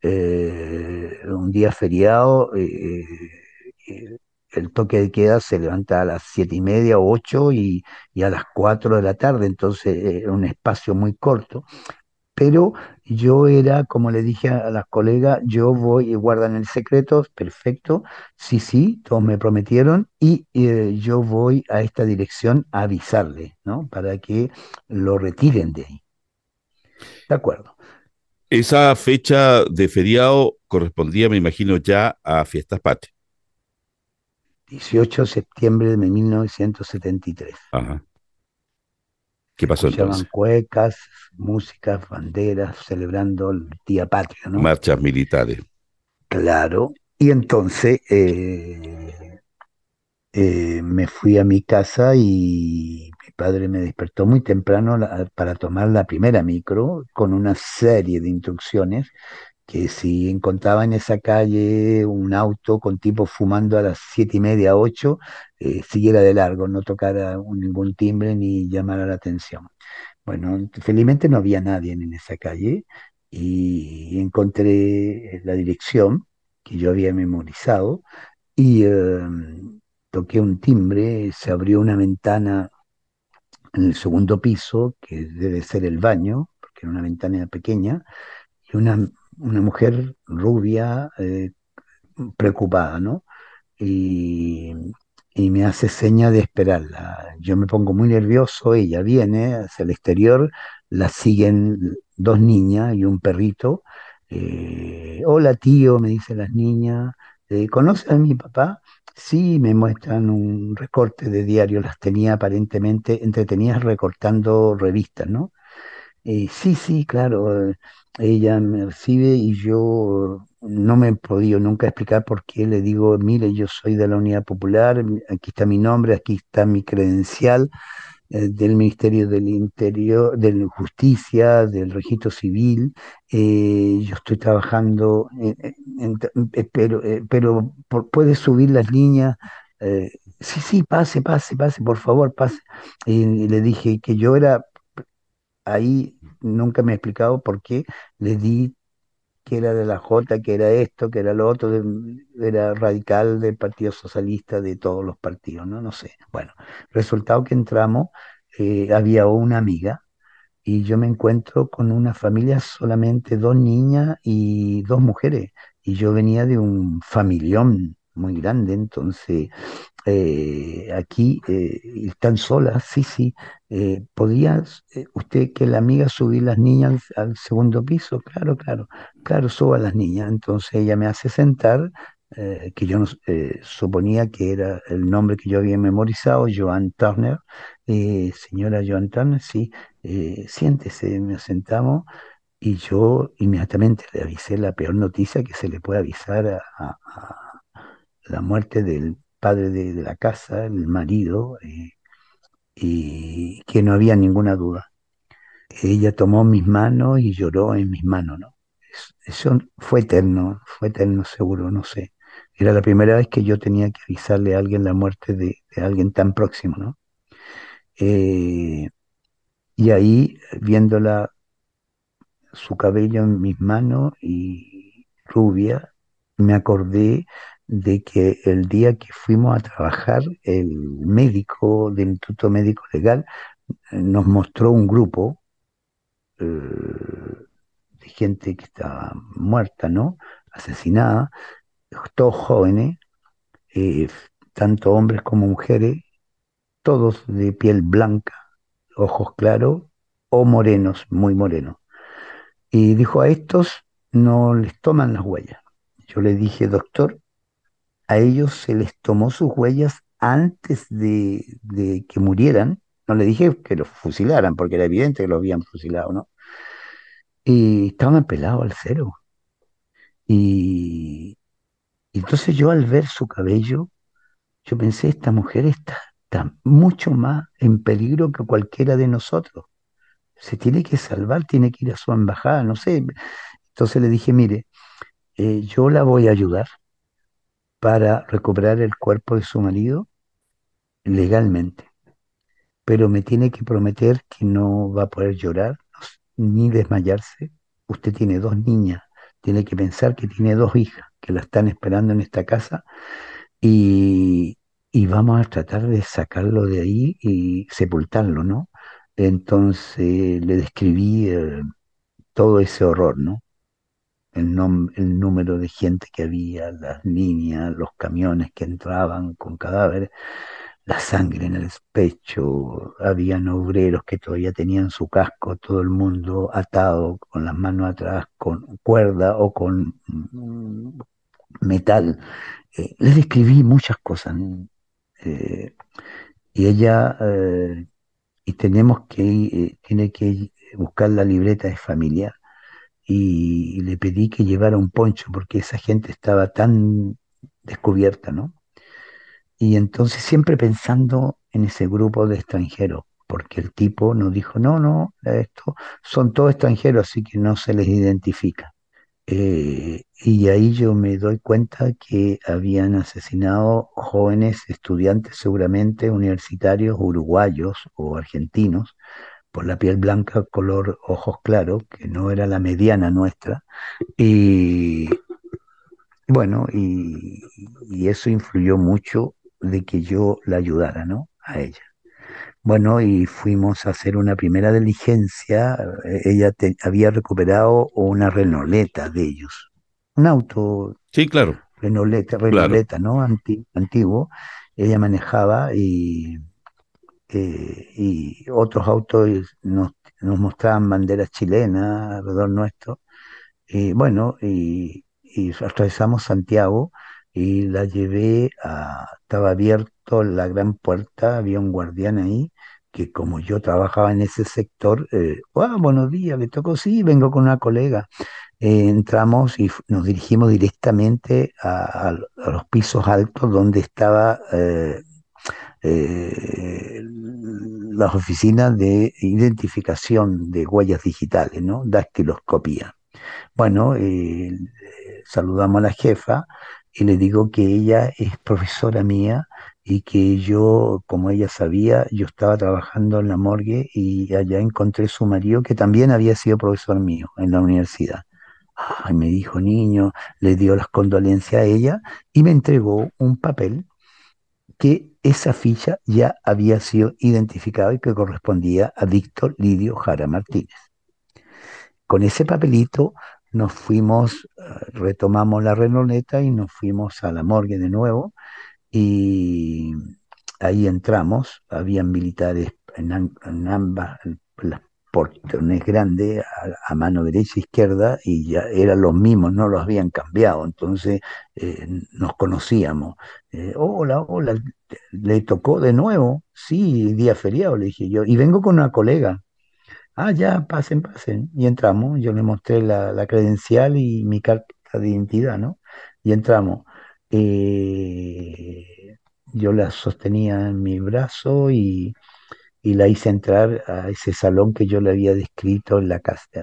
Eh, un día feriado, eh, eh, el toque de queda se levanta a las siete y media o ocho, y, y a las cuatro de la tarde, entonces eh, era un espacio muy corto. Pero yo era, como le dije a las colegas, yo voy y guardan el secreto, perfecto, sí, sí, todos me prometieron, y eh, yo voy a esta dirección a avisarle, ¿no? Para que lo retiren de ahí. De acuerdo. Esa fecha de feriado correspondía, me imagino, ya a Fiestas Patrias. dieciocho de septiembre de mil novecientos setenta y tres. Ajá. ¿Qué Se pasó escuchaban entonces? cuecas, músicas, banderas, celebrando el Día Patrio, ¿no? Marchas militares. Claro. Y entonces, eh, eh, me fui a mi casa y mi padre me despertó muy temprano la- para tomar la primera micro con una serie de instrucciones que si encontraba en esa calle un auto con tipos fumando a las siete y media, ocho, eh, siguiera de largo, no tocara un- ningún timbre ni llamara la atención. Bueno, felizmente no había nadie en esa calle y encontré la dirección que yo había memorizado y eh, toqué un timbre, se abrió una ventana en el segundo piso, que debe ser el baño, porque era una ventana pequeña, y una, una mujer rubia, eh, preocupada, ¿no? Y, y me hace seña de esperarla. Yo me pongo muy nervioso, ella viene hacia el exterior, la siguen dos niñas y un perrito. Eh, Hola tío, me dicen las niñas, eh, ¿conoces a mi papá? Sí, me muestran un recorte de diario, las tenía aparentemente entretenidas recortando revistas, ¿no? Eh, sí, sí, claro, eh, ella me recibe y yo no me he podido nunca explicar por qué le digo, mire, yo soy de la Unidad Popular, mi- aquí está mi nombre, aquí está mi credencial, eh, del Ministerio del Interior, de la Justicia, del Registro Civil, eh, yo estoy trabajando, en- en- en- eh, pero, eh, pero por- puede subir las líneas. Eh, sí, sí, pase, pase, pase, por favor, pase. Y, y le dije que yo era ahí nunca me he explicado por qué le di que era de la Jota, que era esto, que era lo otro, de- era radical del Partido Socialista, de todos los partidos, ¿no? No sé. Bueno, resultado que entramos, eh, había una amiga y yo me encuentro con una familia, solamente dos niñas y dos mujeres. Y yo venía de un familión muy grande, entonces eh, aquí eh, están solas, sí, sí. Eh, ¿podía eh, usted que la amiga subir las niñas al, al segundo piso? Claro, claro, claro, suba a las niñas. Entonces ella me hace sentar, eh, que yo no, eh, suponía que era el nombre que yo había memorizado, Joan Turner. Eh, señora Joan Turner, sí, eh, siéntese, nos sentamos. Y yo inmediatamente le avisé la peor noticia que se le puede avisar a, a- a la muerte del padre de, de la casa, el marido, eh, y que no había ninguna duda. Ella tomó mis manos y lloró en mis manos, ¿no? Es- Eso fue eterno, fue eterno seguro, no sé. Era la primera vez que yo tenía que avisarle a alguien la muerte de, de alguien tan próximo, ¿no? Eh, y ahí, viéndola, su cabello en mis manos y rubia, me acordé de que el día que fuimos a trabajar, el médico del Instituto Médico Legal eh, nos mostró un grupo eh, de gente que estaba muerta, ¿no? Asesinada, todos jóvenes, eh, tanto hombres como mujeres, todos de piel blanca, ojos claros o morenos, muy morenos. Y dijo, a estos no les toman las huellas. Yo le dije, doctor, a ellos se les tomó sus huellas antes de, de que murieran. No le dije que los fusilaran, porque era evidente que los habían fusilado, ¿no? Y estaban pelados al cero. Y, y entonces yo, al ver su cabello, yo pensé, esta mujer está, está mucho más en peligro que cualquiera de nosotros. Se tiene que salvar, tiene que ir a su embajada, no sé. Entonces le dije, mire, eh, yo la voy a ayudar para recuperar el cuerpo de su marido legalmente, pero me tiene que prometer que no va a poder llorar ni desmayarse. Usted tiene dos niñas, tiene que pensar que tiene dos hijas que la están esperando en esta casa y, y vamos a tratar de sacarlo de ahí y sepultarlo, ¿no? Entonces le describí eh, todo ese horror, ¿no? El, nom- el número de gente que había, las líneas, los camiones que entraban con cadáveres, la sangre en el pecho, habían obreros que todavía tenían su casco, todo el mundo atado con las manos atrás, con cuerda o con mm, metal. Eh, les describí muchas cosas, ¿no? Eh, y ella, eh, y tenemos que, ir, eh, tiene que buscar la libreta de familia y le pedí que llevara un poncho porque esa gente estaba tan descubierta, ¿no? Y entonces siempre pensando en ese grupo de extranjeros, porque el tipo nos dijo, no, no, esto son todos extranjeros, así que no se les identifica. Eh, y ahí yo me doy cuenta que habían asesinado jóvenes estudiantes, seguramente universitarios, uruguayos o argentinos, por la piel blanca, color ojos claros, que no era la mediana nuestra. Y bueno, y, y eso influyó mucho de que yo la ayudara, ¿no? A ella. Bueno, y fuimos a hacer una primera diligencia. eh, Ella te- había recuperado una Renoleta de ellos. Un auto, Sí, claro, Renoleta, claro. Renoleta, ¿no? Anti- antiguo. Ella manejaba y, eh, y otros autos nos, nos mostraban banderas chilenas alrededor nuestro. Y bueno, y, y atravesamos Santiago y la llevé a, estaba abierto la gran puerta, había un guardián ahí, que como yo trabajaba en ese sector, eh, "Ah, buenos días, le tocó, sí, vengo con una colega". Eh, entramos y f- nos dirigimos directamente a, a- a los pisos altos donde estaba eh, eh, las oficinas de identificación de huellas digitales, ¿no? Dactiloscopía. Bueno, eh, saludamos a la jefa y le digo que ella es profesora mía y que yo, como ella sabía, yo estaba trabajando en la morgue y allá encontré su marido que también había sido profesor mío en la universidad. Ay, me dijo, niño, le dio las condolencias a ella y me entregó un papel que esa ficha ya había sido identificada y que correspondía a Víctor Lidio Jara Martínez. Con ese papelito nos fuimos, eh, retomamos la Renoleta y nos fuimos a la morgue de nuevo y ahí entramos, habían militares en, am- en ambas, en las portones grandes, a, a mano derecha e izquierda, y ya eran los mismos, no los habían cambiado, entonces eh, nos conocíamos. Eh, hola, hola, ¿le tocó de nuevo? Sí, día feriado, le dije yo, y vengo con una colega. Ah, ya, pasen, pasen. Y entramos, yo le mostré la, la credencial y mi carta de identidad, ¿no? Y entramos. Eh, yo la sostenía en mi brazo y, y la hice entrar a ese salón que yo le había descrito en la casa.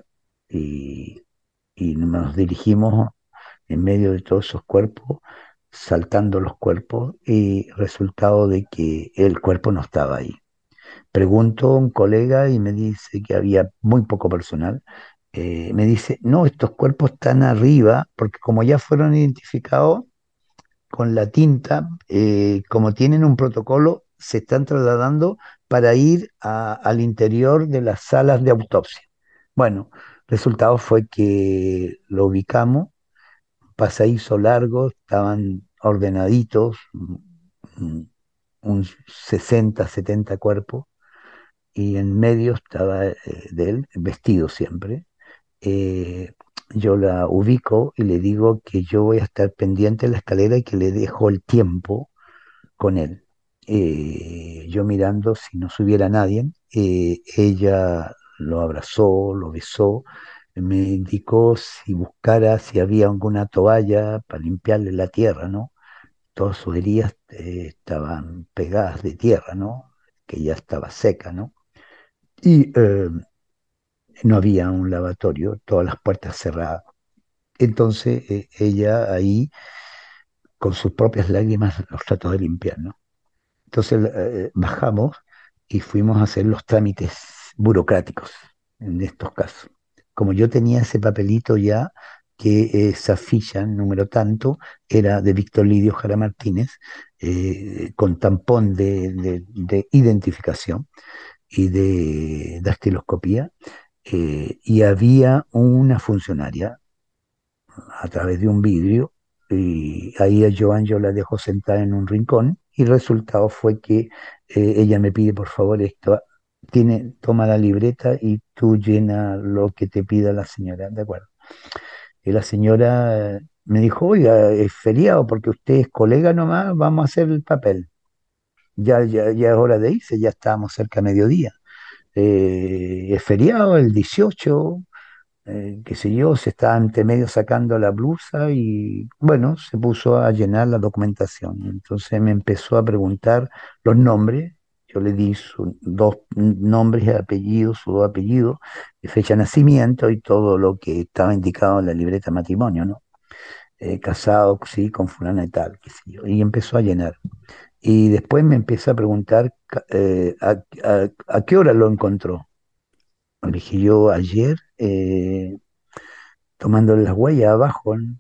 Y, y nos dirigimos en medio de todos esos cuerpos, saltando los cuerpos, y resultado de que el cuerpo no estaba ahí. Pregunto a un colega y me dice que había muy poco personal. Eh, me dice, no, estos cuerpos están arriba, porque como ya fueron identificados con la tinta, eh, como tienen un protocolo, se están trasladando para ir a- al interior de las salas de autopsia. Bueno, resultado fue que lo ubicamos, pasadizo largo, estaban ordenaditos, mm, mm, un sesenta setenta cuerpos y en medio estaba eh, de él, vestido siempre. Eh, yo la ubico y le digo que yo voy a estar pendiente de la escalera y que le dejo el tiempo con él. Eh, yo mirando si no subiera nadie, eh, ella lo abrazó, lo besó, me indicó si buscara si había alguna toalla para limpiarle la tierra, ¿no? Todas sus heridas eh, estaban pegadas de tierra, ¿no? Que ya estaba seca, ¿no? Y eh, no había un lavatorio, todas las puertas cerradas. Entonces eh, ella ahí, con sus propias lágrimas, los trató de limpiar, ¿no? Entonces eh, bajamos y fuimos a hacer los trámites burocráticos en estos casos. Como yo tenía ese papelito ya, que esa ficha, número tanto, era de Víctor Lidio Jara Martínez, eh, con tampón de, de, de identificación y de dactiloscopía, eh, y había una funcionaria a través de un vidrio, y ahí a Joan yo la dejo sentada en un rincón, y el resultado fue que eh, ella me pide, por favor, esto, tiene, toma la libreta y tú llena lo que te pida la señora, ¿de acuerdo? Y la señora eh, me dijo, oiga, es feriado porque usted es colega nomás, vamos a hacer el papel. Ya, ya, ya es hora de irse, ya estábamos cerca de mediodía. Eh, es feriado el dieciocho. eh, qué sé yo, se estaba entre medio sacando la blusa y bueno, se puso a llenar la documentación. Entonces me empezó a preguntar los nombres. Yo le di sus dos nombres y apellidos, su dos apellidos, y fecha de nacimiento y todo lo que estaba indicado en la libreta de matrimonio, ¿no? Eh, casado, sí, con fulana y tal, qué sé yo. Y empezó a llenar. Y después me empieza a preguntar ca- eh, a, a- a qué hora lo encontró. Le dije yo ayer, eh, tomando las huellas abajo, ¿no?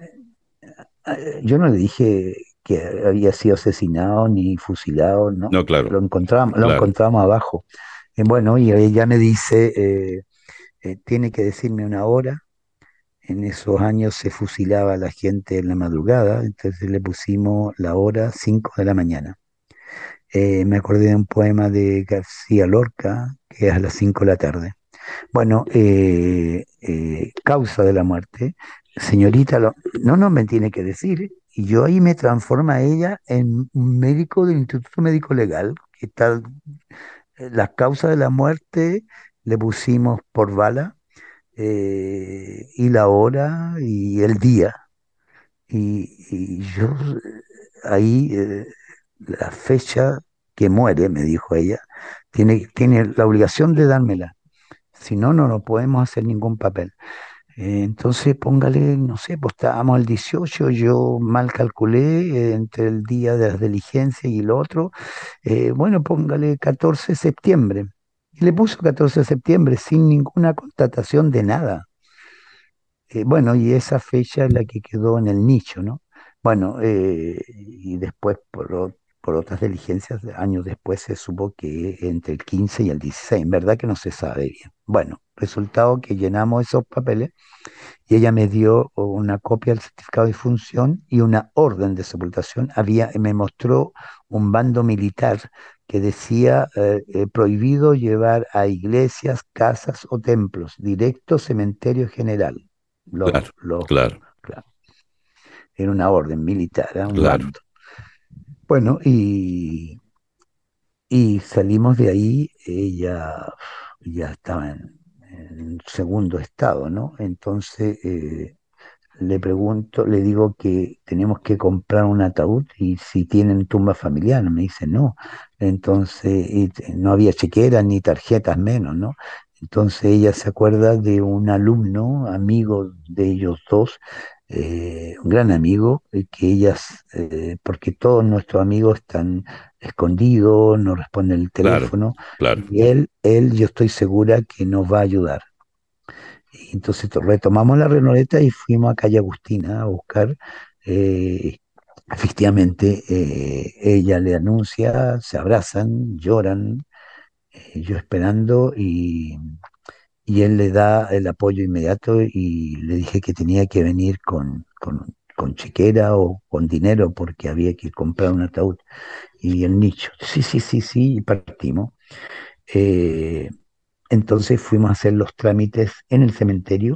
Eh, Yo no le dije que había sido asesinado ni fusilado, ¿no? No, claro, Lo encontramos, lo claro, encontramos abajo. Eh, bueno, y ella me dice, eh, eh, tiene que decirme una hora. En esos años se fusilaba a la gente en la madrugada, entonces le pusimos la hora cinco de la mañana. Eh, me acordé de un poema de García Lorca, que es a las cinco de la tarde. Bueno, eh, eh, causa de la muerte, señorita, lo- no, no me tiene que decir. Y yo ahí me transforma ella en un médico del Instituto Médico Legal, que está, eh, la causa de la muerte le pusimos por bala, eh, y la hora y el día. Y, y yo eh, ahí, eh, la fecha que muere, me dijo ella, tiene, tiene la obligación de dármela. Si no, no, no podemos hacer ningún papel. Eh, entonces póngale, no sé, pues estábamos el dieciocho, yo mal calculé, eh, entre el día de las diligencias y el otro, eh, bueno, póngale catorce de septiembre. Y le puso catorce de septiembre sin ninguna constatación de nada. Eh, bueno, y esa fecha es la que quedó en el nicho, ¿no? Bueno, eh, y después por, o- por otras diligencias, años después se supo que entre el quince y el dieciséis, en verdad que no se sabe bien. Bueno, resultado que llenamos esos papeles y ella me dio una copia del certificado de función y una orden de sepultación. Había, me mostró un bando militar que decía, eh, eh, prohibido llevar a iglesias, casas o templos, directo cementerio general. Lo, claro, lo, claro, claro, era una orden militar, ¿eh? Un claro. bando. Bueno, y, y salimos de ahí, ella ya estaba en, en segundo estado, ¿no? Entonces, eh, le pregunto, le digo que tenemos que comprar un ataúd y si tienen tumba familiar. Me dice no. Entonces, y t- no había chequeras ni tarjetas menos, ¿no? Entonces ella se acuerda de un alumno, amigo de ellos dos, eh, un gran amigo, eh, que ellas, eh, porque todos nuestros amigos están escondidos, no responden el Claro, teléfono, claro. y él, él, yo estoy segura que nos va a ayudar. Y entonces to- retomamos la renoleta y fuimos a Calle Agustina a buscar. eh, Efectivamente, eh, ella le anuncia, se abrazan, lloran, eh, yo esperando y, y él le da el apoyo inmediato y le dije que tenía que venir con, con, con chequera o con dinero porque había que comprar un ataúd y el nicho. Sí, sí, sí, sí, y partimos. Eh, entonces fuimos a hacer los trámites en el cementerio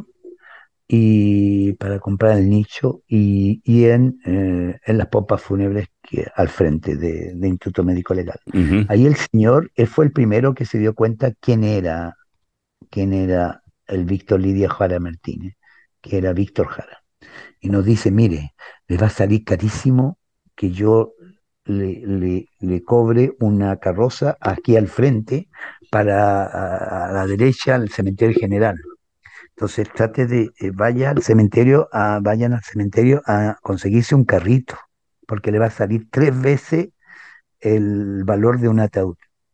y para comprar el nicho y, y en, eh, en las pompas fúnebres que al frente de, de Instituto Médico Legal. Ujú. Ahí el señor, él fue el primero que se dio cuenta quién era, quién era el Víctor Lidia Jara Martínez, que era Víctor Jara. Y nos dice, mire, le va a salir carísimo que yo le, le, le cobre una carroza aquí al frente para a, a la derecha al cementerio general. Entonces trate de, eh, vaya al cementerio, a, vayan al cementerio a conseguirse un carrito, porque le va a salir tres veces el valor de un ataúd.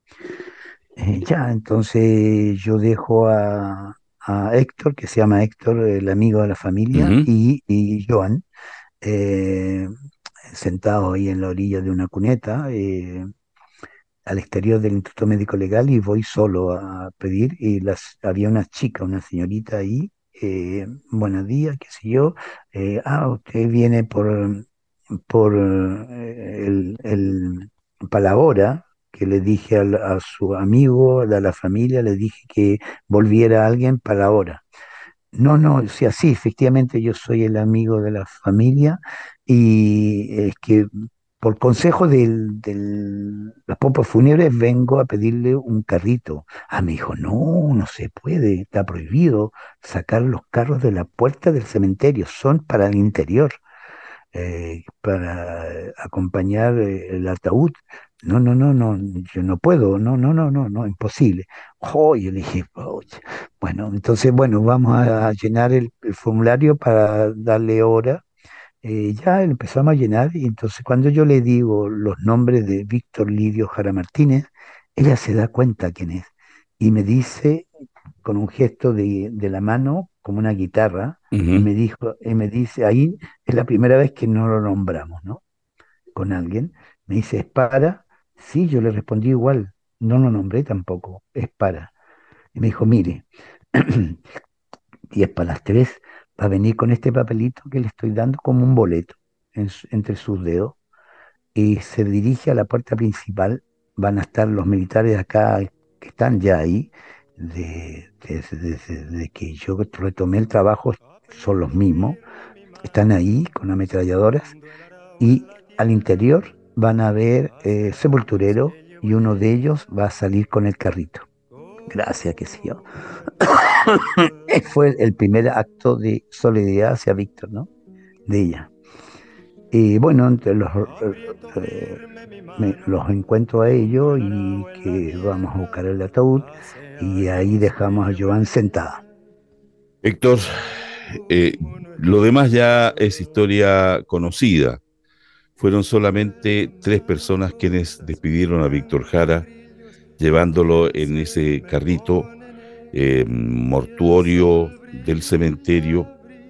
Eh, ya, entonces yo dejo a, a Héctor, que se llama Héctor, el amigo de la familia, Ujú. y, y Joan, eh, sentados ahí en la orilla de una cuneta, eh, al exterior del Instituto Médico Legal, y voy solo a pedir y las, había una chica, una señorita ahí, eh, buenos días, qué sé yo, eh, ah, usted viene por, por eh, el, el, para la hora, que le dije al- a, su amigo, a la familia, le dije que volviera alguien para la hora. No, no, sí, así, efectivamente yo soy el amigo de la familia y es que por consejo de las pompas fúnebres vengo a pedirle un carrito. Ah, me dijo, no, no se puede, está prohibido sacar los carros de la puerta del cementerio, son para el interior, eh, para acompañar eh, el ataúd. No, no, no, no, yo no puedo, no, no, no, no, no, imposible. Oh, y yo le dije, oh, bueno, entonces, bueno, vamos a, a llenar el, el formulario para darle hora. Eh, ya empezamos a llenar y entonces cuando yo le digo los nombres de Víctor Lidio Jara Martínez, ella se da cuenta quién es y me dice con un gesto de, de la mano como una guitarra, uh-huh. y me dijo, y me dice, ahí es la primera vez que no lo nombramos, ¿no? Con alguien, me dice, ¿es para? Sí, yo le respondí igual, no lo nombré tampoco, es para. Y me dijo, mire, y es para las tres, va a venir con este papelito que le estoy dando como un boleto en su, entre sus dedos, y se dirige a la puerta principal. Van a estar los militares acá que están ya ahí, de, de, de, de, de que yo retomé el trabajo, son los mismos, están ahí con ametralladoras, y al interior van a ver eh, sepulturero, y uno de ellos va a salir con el carrito. Gracias, que sí yo. Fue el primer acto de solidaridad hacia Víctor, ¿no? De ella. Y bueno, entre los, eh, me, los encuentro a ellos y que vamos a buscar el ataúd y ahí dejamos a Joan sentada. Héctor, eh, lo demás ya es historia conocida. Fueron solamente tres personas quienes despidieron a Víctor Jara, llevándolo en ese carrito eh, mortuorio del cementerio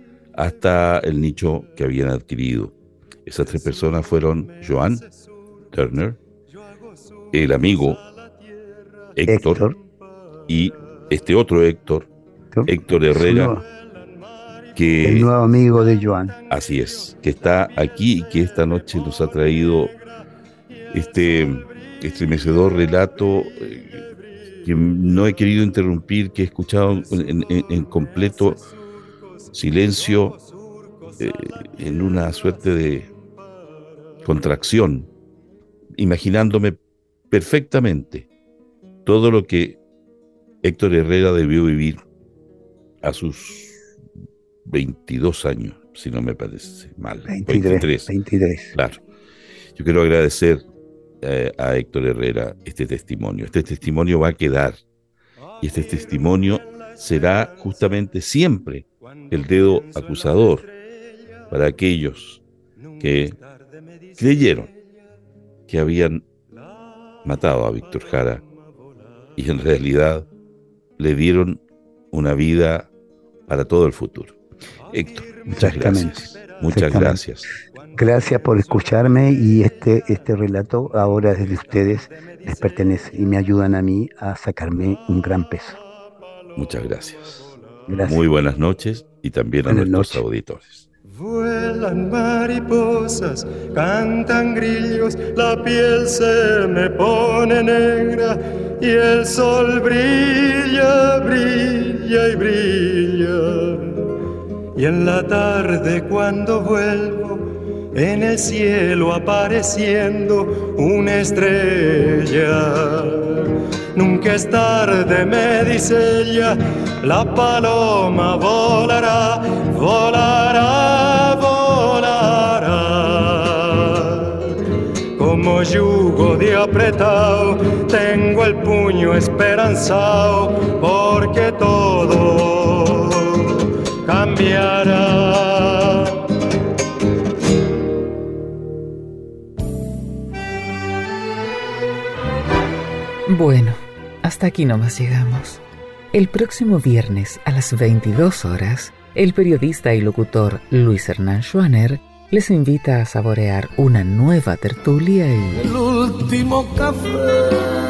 hasta el nicho que habían adquirido. Esas tres personas fueron Joan Turner, el amigo Héctor, Héctor. y este otro Héctor, Héctor, Héctor Herrera, que el nuevo amigo de Joan. Así es, que está aquí y que esta noche nos ha traído este estremecedor relato eh, que no he querido interrumpir, que he escuchado en, en, en completo silencio, eh, en una suerte de contracción, imaginándome perfectamente todo lo que Héctor Herrera debió vivir a sus veintidós años, si no me parece mal. veintitrés. veintitrés. Claro. Yo quiero agradecer eh, a Héctor Herrera este testimonio. Este testimonio va a quedar y este testimonio será justamente siempre el dedo acusador para aquellos que creyeron que habían matado a Víctor Jara y en realidad le dieron una vida para todo el futuro. Héctor, muchas gracias. Muchas gracias. Gracias por escucharme y este, este relato ahora desde ustedes les pertenece y me ayudan a mí a sacarme un gran peso. Muchas gracias. Gracias. Muy buenas noches y también buenas a nuestros noches. Auditores. Vuelan mariposas, cantan grillos, la piel se me pone negra y el sol brilla, brilla y brilla. Y en la tarde cuando vuelvo, en el cielo apareciendo una estrella. Nunca es tarde, me dice ella, la paloma volará, volará, volará. Como yugo de apretado, tengo el puño esperanzado, porque todo cambiará. Bueno, hasta aquí nomás llegamos. El próximo viernes a las veintidós horas, el periodista y locutor Luis Hernán Schwaner les invita a saborear una nueva tertulia y... El último café